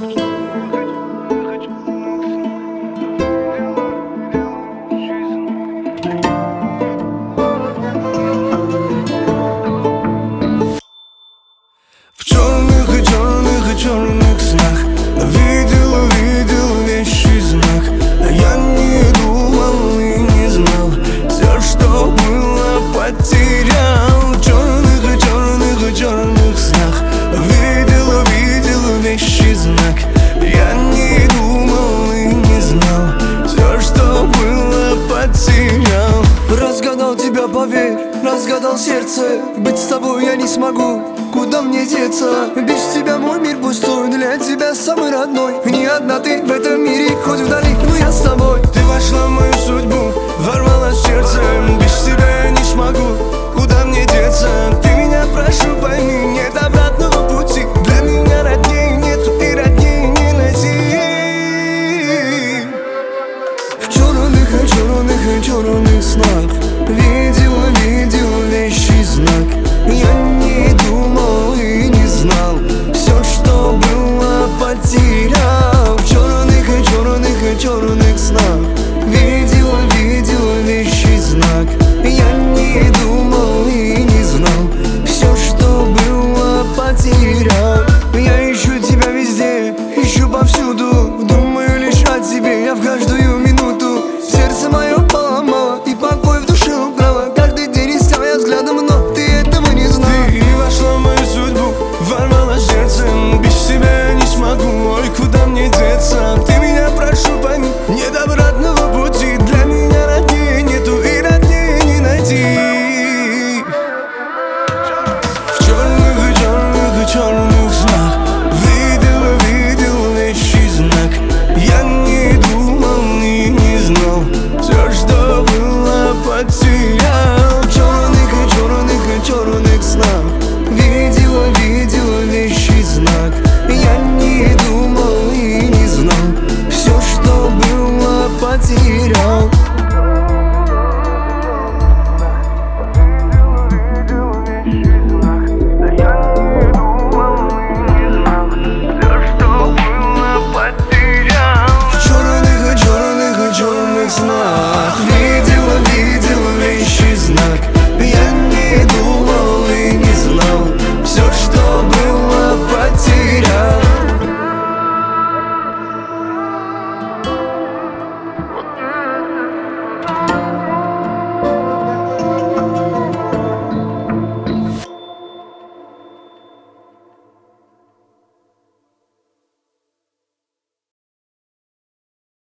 В черных и черных и черных снах видел вещий знак, а я не думал и не знал, все, что было, потерял. В черных и черных снах видел вещий знак, я не думал и не знал, все, что было, потерял. Разгадал тебя, поверь, разгадал сердце. Быть с тобой я не смогу, куда мне деться? Без тебя мой мир пустой, для тебя самый родной. Не одна ты в этом мире, хоть вдали, но я с тобой. Ты вошла в мою судьбу, ворвалась в сердце.